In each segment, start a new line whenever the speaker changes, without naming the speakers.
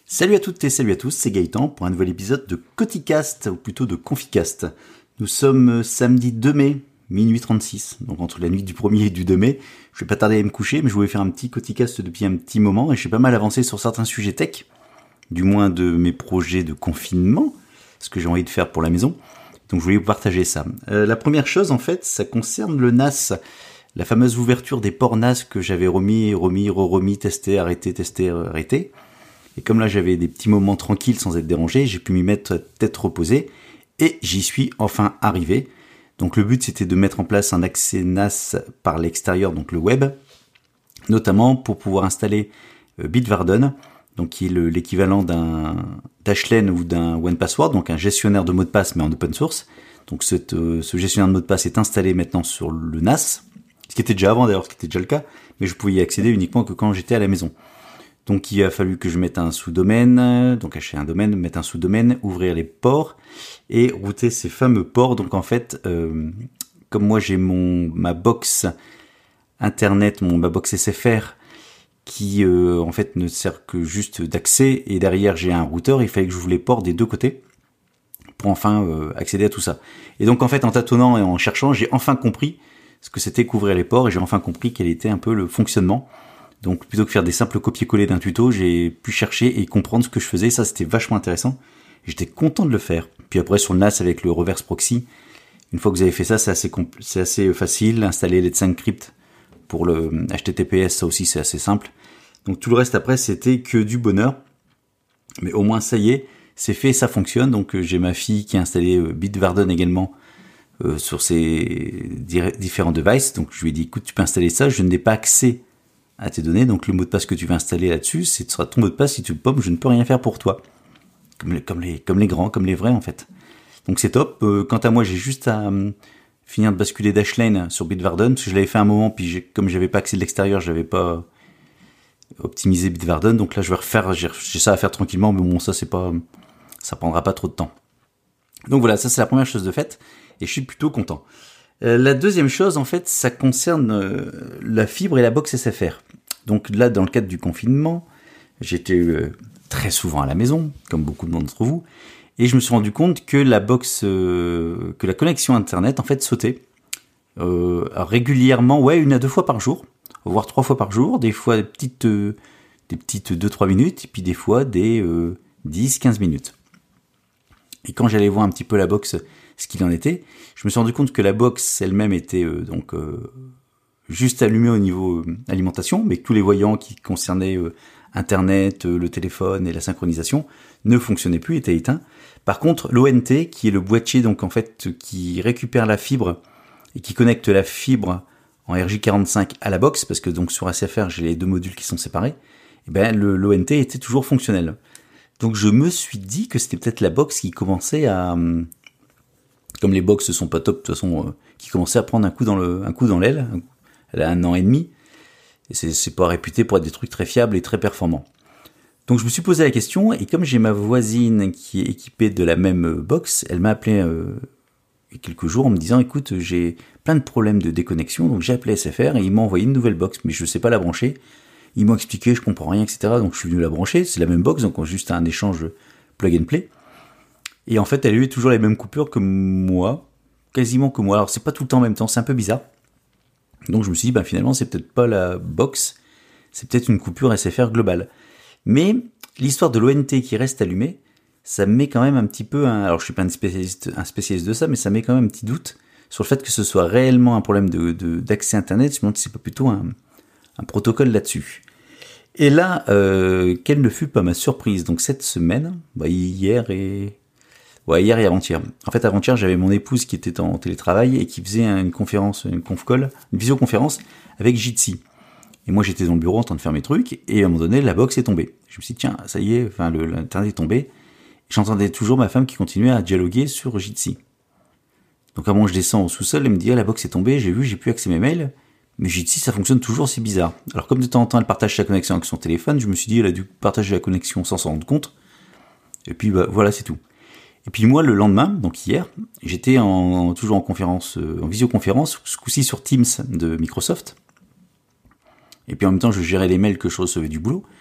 Salut à toutes et salut à tous, c'est Gaëtan pour un nouvel épisode de Coticast, ou plutôt de Conficast. Nous sommes samedi 2 mai, minuit 36, donc entre la nuit du 1er et du 2 mai. Je vais pas tarder à me coucher, mais je voulais faire un petit Coticast depuis un petit moment, et j'ai pas mal avancé sur certains sujets tech, du moins de mes projets de confinement, ce que j'ai envie de faire pour la maison. Donc je voulais vous partager ça. La première chose, en fait, ça concerne le NAS, la fameuse ouverture des ports NAS que j'avais remis, testé, arrêté. Et comme là, j'avais des petits moments tranquilles sans être dérangé, j'ai pu m'y mettre tête reposée et j'y suis enfin arrivé. Donc le but, c'était de mettre en place un accès NAS par l'extérieur, donc le web, notamment pour pouvoir installer Bitwarden, donc qui est l'équivalent d'un Dashlane ou d'un OnePassword, donc un gestionnaire de mots de passe mais en open source. Donc ce gestionnaire de mots de passe est installé maintenant sur le NAS, ce qui était déjà avant d'ailleurs, ce qui était déjà le cas, mais je pouvais y accéder uniquement que quand j'étais à la maison. Donc il a fallu que je mette un sous-domaine, donc acheter un domaine, mettre un sous-domaine, ouvrir les ports et router ces fameux ports. Donc en fait, comme moi j'ai ma box internet, ma box SFR qui en fait ne sert que juste d'accès et derrière j'ai un routeur, il fallait que j'ouvre les ports des deux côtés pour enfin accéder à tout ça. Et donc en fait en tâtonnant et en cherchant, j'ai enfin compris ce que c'était qu'ouvrir les ports et j'ai enfin compris quel était un peu le fonctionnement. Donc plutôt que faire des simples copier-coller d'un tuto, j'ai pu chercher et comprendre ce que je faisais. Ça, c'était vachement intéressant. Et j'étais content de le faire. Puis après, sur le NAS avec le reverse proxy, une fois que vous avez fait ça, c'est assez facile. Installer Let's Encrypt pour le HTTPS, ça aussi, c'est assez simple. Donc tout le reste après, c'était que du bonheur. Mais au moins, ça y est, c'est fait, ça fonctionne. Donc j'ai ma fille qui a installé Bitwarden également sur ses différents devices. Donc je lui ai dit, écoute, tu peux installer ça. Je n'ai pas accès à tes données, donc le mot de passe que tu vas installer là-dessus, ce sera ton mot de passe. Si tu le pommes, je ne peux rien faire pour toi. Comme les grands, comme les vrais en fait. Donc c'est top. Quant à moi, j'ai juste à finir de basculer Dashlane sur Bitwarden, parce que je l'avais fait un moment, puis comme j'avais pas accès de l'extérieur, j'avais pas optimisé Bitwarden, donc là je vais refaire, j'ai ça à faire tranquillement, mais bon, ça prendra pas trop de temps. Donc voilà, ça c'est la première chose de faite, et je suis plutôt content. La deuxième chose, en fait, ça concerne la fibre et la box SFR. Donc là, dans le cadre du confinement, j'étais très souvent à la maison, comme beaucoup d'entre vous, et je me suis rendu compte que que la connexion Internet, en fait, sautait régulièrement, 1 à 2 fois par jour, voire 3 fois par jour, des fois des petites 2-3 minutes, et puis des fois des 10-15 minutes. Et quand j'allais voir un petit peu la box, ce qu'il en était, je me suis rendu compte que la box elle-même était juste allumée au niveau alimentation, mais que tous les voyants qui concernaient Internet, le téléphone et la synchronisation ne fonctionnaient plus, étaient éteints. Par contre, l'ONT, qui est le boîtier donc en fait qui récupère la fibre et qui connecte la fibre en RJ45 à la box, parce que donc sur SFR j'ai les deux modules qui sont séparés, et ben l'ONT était toujours fonctionnel. Donc je me suis dit que c'était peut-être la box qui commençait à comme les box sont pas top de toute façon, qui commençait à prendre un coup dans l'aile. Elle a 1 an et demi, et c'est pas réputé pour être des trucs très fiables et très performants. Donc je me suis posé la question, et comme j'ai ma voisine qui est équipée de la même box, elle m'a appelé il y a quelques jours en me disant, écoute, j'ai plein de problèmes de déconnexion, donc j'ai appelé SFR et ils m'ont envoyé une nouvelle box, mais je sais pas la brancher. Ils m'ont expliqué, je comprends rien, etc. Donc je suis venu la brancher, c'est la même box, donc on a juste un échange plug and play. Et en fait, elle a eu toujours les mêmes coupures que moi, quasiment que moi. Alors, c'est pas tout le temps en même temps, c'est un peu bizarre. Donc, je me suis dit, finalement, c'est peut-être pas la box, c'est peut-être une coupure SFR globale. Mais l'histoire de l'ONT qui reste allumée, ça me met quand même un petit peu alors, je suis pas un spécialiste de ça, mais ça met quand même un petit doute sur le fait que ce soit réellement un problème d'accès Internet, je me demande si c'est pas plutôt un protocole là-dessus. Et là, quelle ne fut pas ma surprise. Donc, cette semaine, hier et avant-hier. En fait, avant-hier, j'avais mon épouse qui était en télétravail et qui faisait une visioconférence avec Jitsi. Et moi, j'étais dans le bureau en train de faire mes trucs, et à un moment donné, la box est tombée. Je me suis dit, tiens, ça y est, l'internet est tombé. Et j'entendais toujours ma femme qui continuait à dialoguer sur Jitsi. Donc, à un moment, je descends au sous-sol, elle me dit, la box est tombée, j'ai plus accès à mes mails, mais Jitsi, ça fonctionne toujours, c'est bizarre. Alors, comme de temps en temps, elle partage sa connexion avec son téléphone, je me suis dit, elle a dû partager la connexion sans s'en rendre compte. Et puis, voilà, c'est tout. Et puis moi, le lendemain, donc hier, j'étais toujours en conférence, en visioconférence, ce coup-ci sur Teams de Microsoft. Et puis en même temps, je gérais les mails que je recevais du boulot.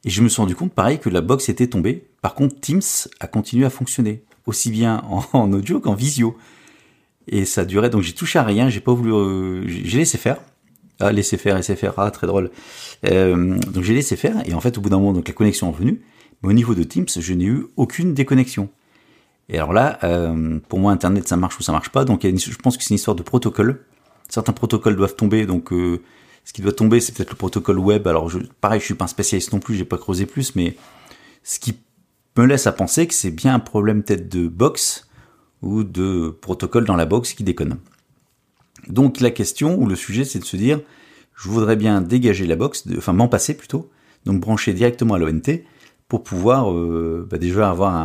Et je me suis rendu compte, pareil, que la box était tombée. Par contre, Teams a continué à fonctionner, aussi bien en audio qu'en visio. Et ça durait, donc j'ai touché à rien, j'ai pas voulu, j'ai laissé faire. Ah, laissé faire, ah, très drôle. Donc j'ai laissé faire, et en fait, au bout d'un moment, donc la connexion est revenue. Mais au niveau de Teams, je n'ai eu aucune déconnexion. Et alors là, pour moi, Internet, ça marche ou ça marche pas. Donc je pense que c'est une histoire de protocole. Certains protocoles doivent tomber, donc ce qui doit tomber, c'est peut-être le protocole web. Alors pareil, je suis pas un spécialiste non plus, j'ai pas creusé plus, mais ce qui me laisse à penser que c'est bien un problème peut-être de box ou de protocole dans la box qui déconne. Donc la question ou le sujet, c'est de se dire, je voudrais bien dégager la box, m'en passer plutôt, donc brancher directement à l'ONT pour pouvoir déjà avoir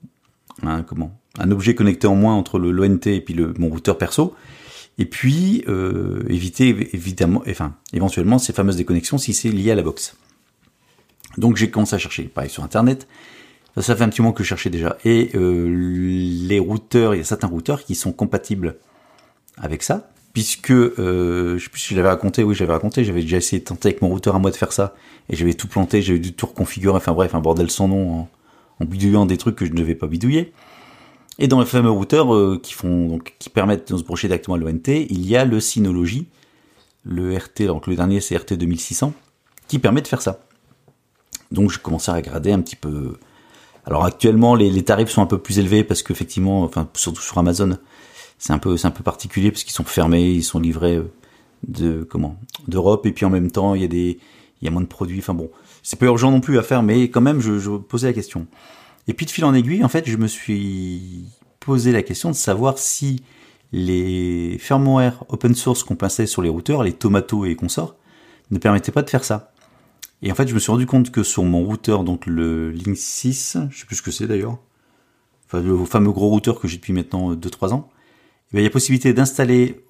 un objet connecté en moins entre l'ONT et puis mon routeur perso, et puis éviter éventuellement ces fameuses déconnexions si c'est lié à la box. Donc j'ai commencé à chercher, pareil sur internet. Ça fait un petit moment que je cherchais déjà. Et les routeurs, il y a certains routeurs qui sont compatibles avec ça, puisque je sais plus si je l'avais raconté. Oui, j'avais déjà essayé de tenter avec mon routeur à moi de faire ça, et j'avais tout planté, j'avais dû tout reconfigurer. Enfin bref, un bordel sans nom en bidouillant des trucs que je ne devais pas bidouiller. Et dans les fameux routeurs qui permettent de se brancher directement à l'ONT, il y a le Synology, le RT, donc le dernier c'est RT 2600, qui permet de faire ça. Donc je commençais à regarder un petit peu. Alors actuellement les tarifs sont un peu plus élevés parce qu'effectivement, surtout sur Amazon, c'est un peu particulier parce qu'ils sont fermés, ils sont livrés d'Europe, et puis en même temps il y a moins de produits. Enfin bon, c'est pas urgent non plus à faire, mais quand même je posais la question. Et puis de fil en aiguille, en fait, je me suis posé la question de savoir si les firmware open source qu'on peut installer sur les routeurs, les Tomato et consorts, ne permettaient pas de faire ça. Et en fait, je me suis rendu compte que sur mon routeur, donc le Link 6, je sais plus ce que c'est d'ailleurs, le fameux gros routeur que j'ai depuis maintenant 2-3 ans, il y a possibilité d'installer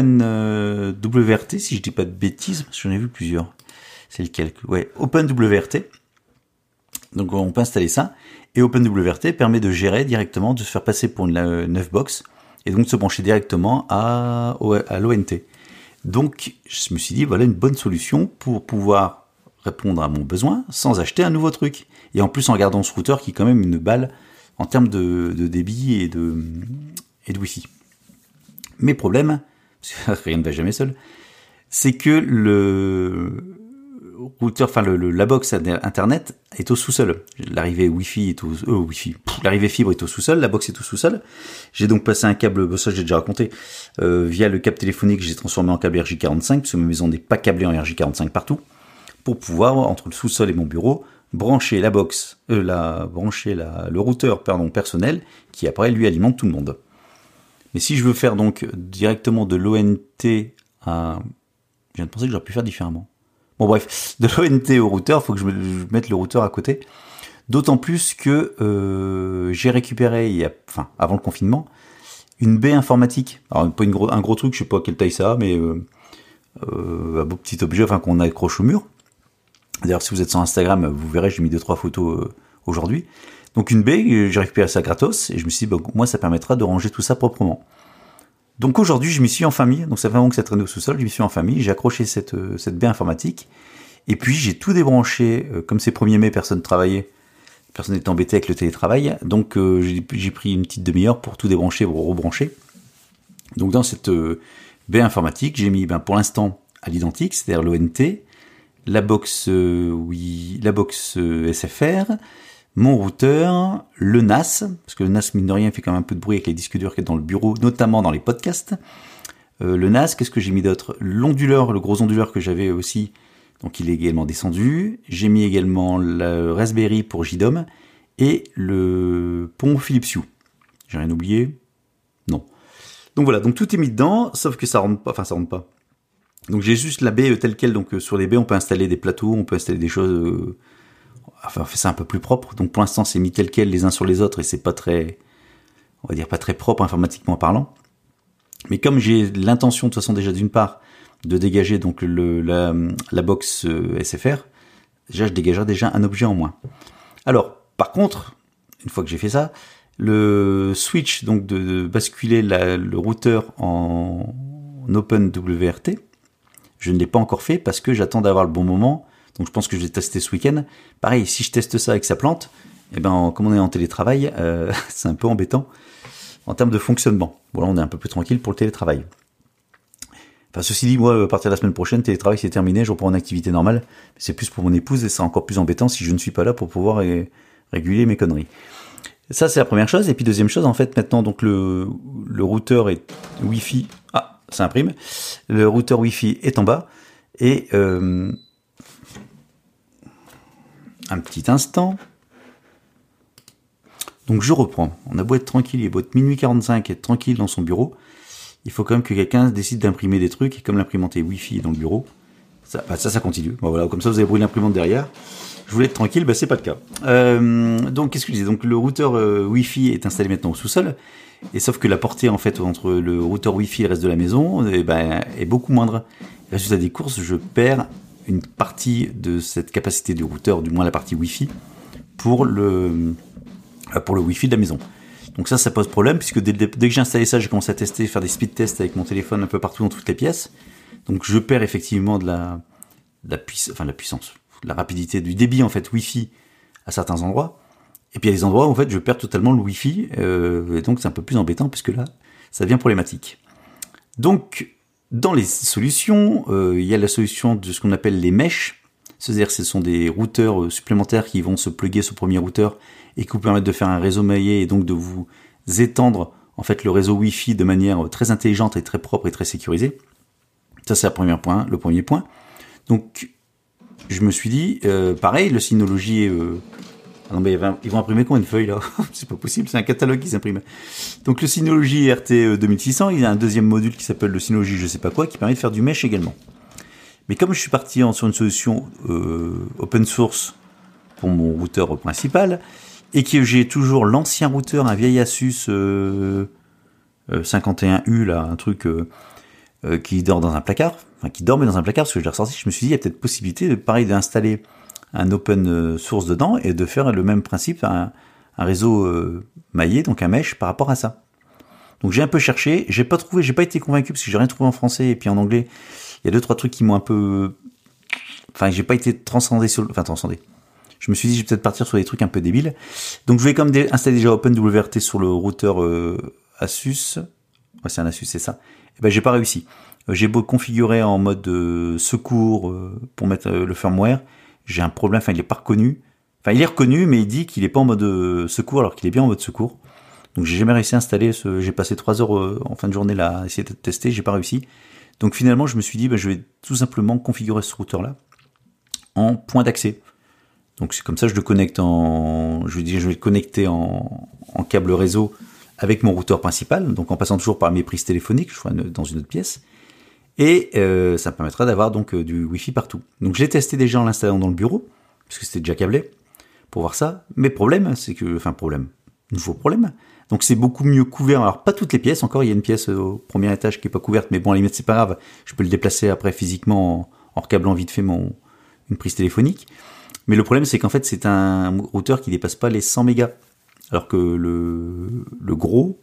OpenWRT, si je dis pas de bêtises, parce que j'en ai vu plusieurs. C'est lequel? Ouais, OpenWRT. Donc on peut installer ça. Et OpenWRT permet de gérer directement, de se faire passer pour une 9 box, et donc de se brancher directement à l'ONT. Donc je me suis dit, voilà une bonne solution pour pouvoir répondre à mon besoin sans acheter un nouveau truc. Et en plus en gardant ce routeur qui est quand même une balle en termes de débit et de Wi-Fi. Mes problèmes, parce que rien ne va jamais seul, c'est que le routeur, la box internet est au sous-sol. L'arrivée Wi-Fi est l'arrivée fibre est au sous-sol, la box est au sous-sol. J'ai donc passé un câble, ça j'ai déjà raconté, via le câble téléphonique, j'ai transformé en câble RJ45, parce que ma maison n'est pas câblée en RJ45 partout, pour pouvoir, entre le sous-sol et mon bureau, brancher la box, le routeur, personnel, qui après lui alimente tout le monde. Mais si je veux faire donc directement de l'ONT à... Je viens de penser que j'aurais pu faire différemment. Bon bref, de l'ONT au routeur, il faut que je mette le routeur à côté. D'autant plus que j'ai récupéré, avant le confinement, une baie informatique. Alors pas un gros truc, je sais pas quelle taille ça a, mais un beau petit objet qu'on accroche au mur. D'ailleurs, si vous êtes sur Instagram, vous verrez, j'ai mis 2-3 photos aujourd'hui. Donc une baie, j'ai récupéré ça gratos, et je me suis dit, moi ça permettra de ranger tout ça proprement. Donc aujourd'hui, je m'y suis enfin mis, donc ça fait un moment que ça traîne au sous-sol, je m'y suis enfin mis, j'ai accroché cette baie informatique, et puis j'ai tout débranché, comme c'est 1er mai, personne n'est embêté avec le télétravail, donc j'ai pris une petite demi-heure pour tout débrancher, pour rebrancher. Donc dans cette baie informatique, j'ai mis pour l'instant à l'identique, c'est-à-dire l'ONT, la box SFR, mon routeur, le NAS, parce que le NAS, mine de rien, fait quand même un peu de bruit avec les disques durs qui sont dans le bureau, notamment dans les podcasts. Le NAS, qu'est-ce que j'ai mis d'autre? L'onduleur, le gros onduleur que j'avais aussi, donc il est également descendu. J'ai mis également le Raspberry pour JDOM et le pont Philips Hue. J'ai rien oublié? Non. Donc voilà, donc tout est mis dedans, sauf que ça rentre pas. Donc j'ai juste la baie telle quelle, donc sur les baies on peut installer des plateaux, on peut installer des choses... on fait ça un peu plus propre. Donc pour l'instant c'est mis tel quel les uns sur les autres et c'est pas très propre informatiquement parlant. Mais comme j'ai l'intention de toute façon déjà d'une part de dégager donc la box SFR, déjà je dégagerai déjà un objet en moins. Alors par contre, une fois que j'ai fait ça, le switch donc de basculer le routeur en OpenWRT, je ne l'ai pas encore fait parce que j'attends d'avoir le bon moment. Donc je pense que je vais tester ce week-end. Pareil, si je teste ça et que ça plante, eh ben, comme on est en télétravail, c'est un peu embêtant en termes de fonctionnement. Bon, là, on est un peu plus tranquille pour le télétravail. Enfin, ceci dit, moi, à partir de la semaine prochaine, télétravail, c'est terminé, je reprends une activité normale. C'est plus pour mon épouse et c'est encore plus embêtant si je ne suis pas là pour pouvoir réguler mes conneries. Ça, c'est la première chose. Et puis, deuxième chose, en fait, maintenant, donc, le routeur est Wi-Fi. Ah, ça imprime. Le routeur Wi-Fi est en bas. Et, un petit instant. Donc, je reprends. On a beau être tranquille, il est beau être minuit 45, être tranquille dans son bureau. Il faut quand même que quelqu'un décide d'imprimer des trucs. Et comme l'imprimante est Wi-Fi dans le bureau, ça continue. Bon, voilà, comme ça, vous avez brûlé l'imprimante derrière. Je voulais être tranquille, bah c'est pas le cas. Donc qu'est-ce que je disais ? Donc le routeur Wi-Fi est installé maintenant au sous-sol, et sauf que la portée en fait entre le routeur Wi-Fi et le reste de la maison est beaucoup moindre. Résultat des courses, je perds une partie de cette capacité du routeur, du moins la partie Wi-Fi, pour le Wi-Fi de la maison. Donc ça pose problème, puisque dès que j'ai installé ça, j'ai commencé à tester, faire des speed tests avec mon téléphone un peu partout dans toutes les pièces. Donc je perds effectivement de la puissance. La rapidité du débit en fait Wi-Fi à certains endroits, et puis il y a des endroits où en fait je perds totalement le Wi-Fi, et donc c'est un peu plus embêtant puisque là ça devient problématique. Donc dans les solutions, il y a la solution de ce qu'on appelle les mesh, c'est-à-dire ce sont des routeurs supplémentaires qui vont se plugger sur le premier routeur et qui vous permettent de faire un réseau maillé et donc de vous étendre en fait le réseau Wi-Fi de manière très intelligente et très propre et très sécurisée. Ça c'est le premier point. Donc je me suis dit, pareil, le Synology... non mais ils vont imprimer quoi une feuille là? C'est pas possible, c'est un catalogue qu'ils impriment. Donc le Synology RT 2600, il y a un deuxième module qui s'appelle le Synology je sais pas quoi, qui permet de faire du mesh également. Mais comme je suis parti sur une solution open source pour mon routeur principal, et que j'ai toujours l'ancien routeur, un vieil Asus 51U, là, un truc... qui dort dans un placard, qui dormait dans un placard, parce que je l'ai ressorti, je me suis dit, il y a peut-être possibilité, pareil, d'installer un open source dedans, et de faire le même principe, un réseau maillé, donc un mesh, par rapport à ça. Donc j'ai un peu cherché, j'ai pas été convaincu, parce que j'ai rien trouvé en français, et puis en anglais, il y a 2-3 trucs qui m'ont un peu... Enfin, j'ai pas été transcendé. Je me suis dit, je vais peut-être partir sur des trucs un peu débiles. Donc je vais quand même installer déjà OpenWRT sur le routeur Asus. Ouais, c'est un Asus, c'est ça. Et ben j'ai pas réussi. J'ai beau configurer en mode secours pour mettre le firmware, j'ai un problème. Enfin, il est pas reconnu. Enfin, il est reconnu, mais il dit qu'il est pas en mode secours, alors qu'il est bien en mode secours. Donc j'ai jamais réussi à installer j'ai passé 3 heures en fin de journée là à essayer de tester, j'ai pas réussi. Donc finalement, je me suis dit, je vais tout simplement configurer ce routeur là en point d'accès. Donc c'est comme ça, je le connecte je vais le connecter en câble réseau avec mon routeur principal, donc en passant toujours par mes prises téléphoniques, je vois dans une autre pièce, et ça me permettra d'avoir donc du Wi-Fi partout. Donc je l'ai testé déjà en l'installant dans le bureau, puisque c'était déjà câblé, pour voir ça. Mais nouveau problème. Donc c'est beaucoup mieux couvert, alors pas toutes les pièces, encore il y a une pièce au premier étage qui est pas couverte, mais bon à la limite c'est pas grave, je peux le déplacer après physiquement en recablant vite fait une prise téléphonique. Mais le problème c'est qu'en fait c'est un routeur qui dépasse pas les 100 mégas. Alors que le gros,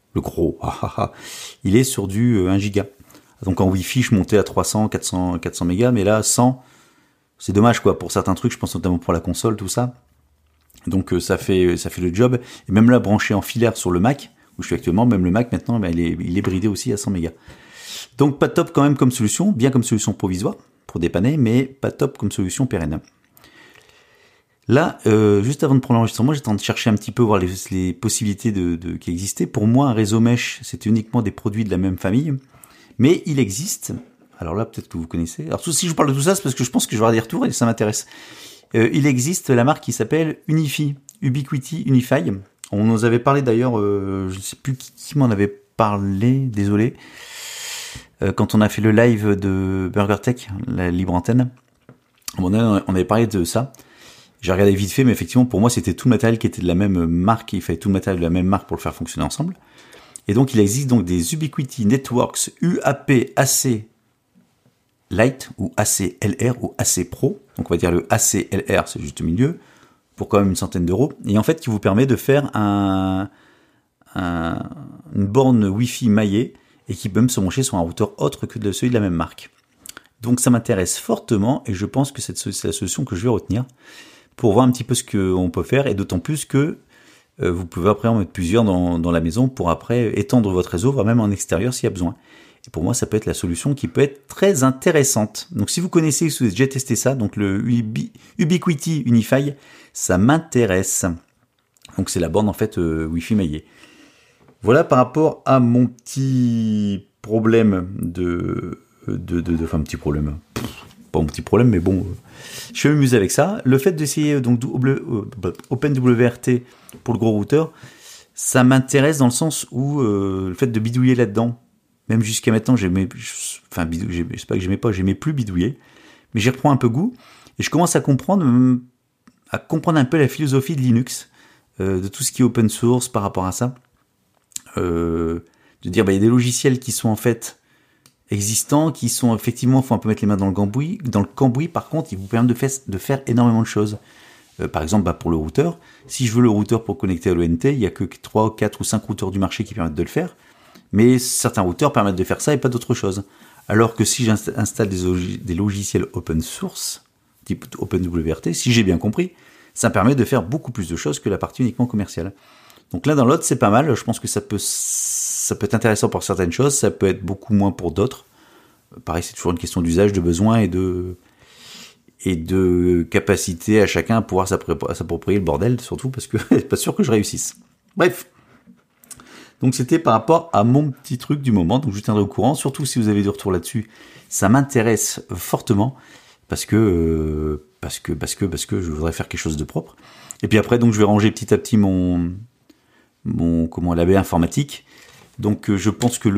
il est sur du 1 giga. Donc en Wi-Fi, je montais à 300, 400 mégas, mais là, 100, c'est dommage, quoi. Pour certains trucs, je pense notamment pour la console, tout ça. Donc ça fait le job. Et même là, branché en filaire sur le Mac, où je suis actuellement, même le Mac, maintenant, il est bridé aussi à 100 mégas. Donc pas top quand même comme solution, bien comme solution provisoire, pour dépanner, mais pas top comme solution pérenne. Là, juste avant de prendre l'enregistrement, j'étais en train de chercher un petit peu, voir les possibilités qui existaient. Pour moi, un réseau mesh, c'est uniquement des produits de la même famille. Mais il existe, alors là, peut-être que vous connaissez. Alors si je vous parle de tout ça, c'est parce que je pense que je vais avoir des retours et ça m'intéresse. Il existe la marque qui s'appelle Unifi, Ubiquiti Unify. On nous avait parlé d'ailleurs, je ne sais plus qui m'en avait parlé, désolé, quand on a fait le live de BurgerTech, la libre antenne. On avait parlé de ça. J'ai regardé vite fait, mais effectivement, pour moi, c'était tout le matériel qui était de la même marque. Il fallait tout le matériel de la même marque pour le faire fonctionner ensemble. Et donc, il existe donc des Ubiquiti Networks UAP AC Lite ou ACLR ou AC Pro. Donc, on va dire le ACLR, c'est juste au milieu, pour quand même une centaine d'euros. Et en fait, qui vous permet de faire une borne Wi-Fi maillée et qui peut même se brancher sur un routeur autre que celui de la même marque. Donc ça m'intéresse fortement et je pense que c'est la solution que je vais retenir pour voir un petit peu ce qu'on peut faire, et d'autant plus que vous pouvez après en mettre plusieurs dans la maison pour après étendre votre réseau, voire même en extérieur s'il y a besoin. Et pour moi, ça peut être la solution qui peut être très intéressante. Donc si vous connaissez, si vous avez déjà testé ça, donc le Ubiquiti Unify, ça m'intéresse. Donc c'est la borne en fait Wi-Fi maillée. Voilà par rapport à mon petit problème enfin un petit problème. Pas un petit problème, mais bon, je vais m'amuser avec ça. Le fait d'essayer donc OpenWRT pour le gros routeur, ça m'intéresse dans le sens où le fait de bidouiller là-dedans, même jusqu'à maintenant, j'aimais plus bidouiller, mais j'y reprends un peu goût et je commence à comprendre un peu la philosophie de Linux, de tout ce qui est open source par rapport à ça. De dire, il y a des logiciels qui sont en fait existants, qui sont effectivement, faut un peu mettre les mains dans le cambouis. Par contre, ils vous permettent de faire énormément de choses. Par exemple, pour le routeur, si je veux le routeur pour connecter à l'ONT, il y a que 3, 4 ou 5 routeurs du marché qui permettent de le faire. Mais certains routeurs permettent de faire ça et pas d'autre chose. Alors que si j'installe des logiciels open source, type OpenWRT, si j'ai bien compris, ça me permet de faire beaucoup plus de choses que la partie uniquement commerciale. Donc l'un dans l'autre, c'est pas mal. Je pense que ça peut être intéressant pour certaines choses, ça peut être beaucoup moins pour d'autres. Pareil, c'est toujours une question d'usage, de besoin et de capacité à chacun à pouvoir s'approprier le bordel, surtout parce que c'est pas sûr que je réussisse. Bref. Donc c'était par rapport à mon petit truc du moment, donc je vous tiendrai au courant, surtout si vous avez du retour là-dessus, ça m'intéresse fortement, parce que je voudrais faire quelque chose de propre. Et puis après, donc je vais ranger petit à petit la baie informatique. Donc je pense que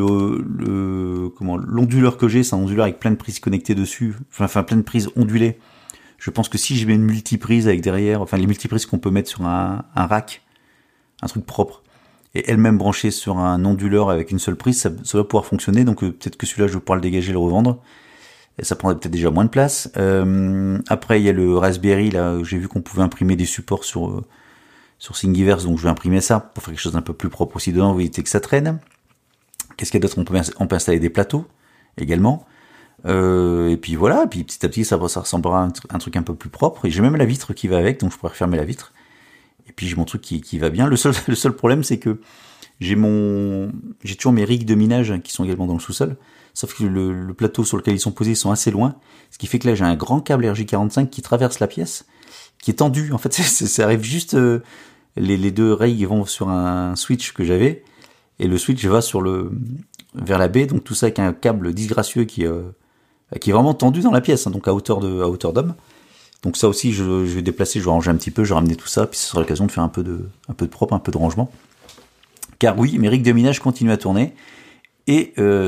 l'onduleur que j'ai, c'est un onduleur avec plein de prises connectées dessus, enfin plein de prises ondulées. Je pense que si je mets une multiprise avec derrière, enfin les multiprises qu'on peut mettre sur un rack, un truc propre, et elle-même branchée sur un onduleur avec une seule prise, ça va pouvoir fonctionner. Donc peut-être que celui-là, je vais pouvoir le dégager et le revendre. Et ça prendrait peut-être déjà moins de place. Après, il y a le Raspberry, là, j'ai vu qu'on pouvait imprimer des supports sur Thingiverse, donc je vais imprimer ça pour faire quelque chose d'un peu plus propre aussi dedans, vous évitez que ça traîne. Qu'est-ce qu'il y a d'autre ? On peut installer des plateaux également. Et puis voilà, puis petit à petit, ça ressemblera à un truc un peu plus propre. Et j'ai même la vitre qui va avec, donc je pourrais refermer la vitre. Et puis j'ai mon truc qui va bien. Le seul problème, c'est que j'ai toujours mes rigs de minage qui sont également dans le sous-sol. Sauf que le plateau sur lequel ils sont posés, ils sont assez loin. Ce qui fait que là, j'ai un grand câble RJ45 qui traverse la pièce, qui est tendu. En fait, ça arrive juste, les deux rigs vont sur un switch que j'avais, et le switch va vers la baie. Donc tout ça avec un câble disgracieux qui est vraiment tendu dans la pièce, hein, donc à hauteur d'homme. Donc ça aussi, je vais déplacer, je vais ranger un petit peu, je vais ramener tout ça, puis ce sera l'occasion de faire un peu de propre, un peu de rangement. Car oui, mes rigs de minage continuent à tourner. Et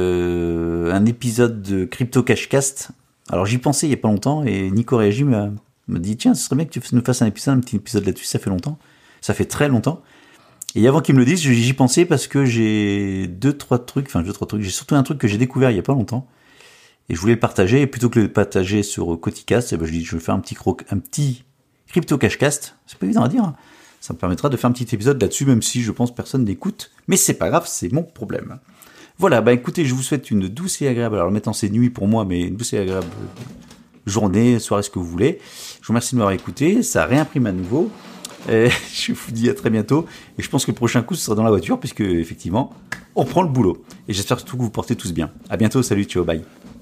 un épisode de Crypto Cashcast. Alors j'y pensais il y a pas longtemps, et Nico Réagi m'a dit, tiens, ce serait bien que tu nous fasses un petit épisode là-dessus, ça fait très longtemps. Et avant qu'il me le dise, j'y pensais parce que j'ai deux, trois trucs, j'ai surtout un truc que j'ai découvert il y a pas longtemps. Et je voulais le partager, et plutôt que de le partager sur Coticast, je dis, je vais faire un petit Crypto Cashcast. C'est pas évident à dire, hein. Ça me permettra de faire un petit épisode là-dessus, même si je pense personne n'écoute. Mais c'est pas grave, c'est mon problème. Voilà, écoutez, je vous souhaite une douce et agréable, alors maintenant c'est nuit pour moi, mais une douce et agréable journée, soirée, ce que vous voulez. Je vous remercie de m'avoir écouté, ça réimprime à nouveau. Je vous dis à très bientôt, et je pense que le prochain coup ce sera dans la voiture, puisque effectivement, on prend le boulot. Et j'espère surtout que vous portez tous bien. À bientôt, salut, ciao, bye.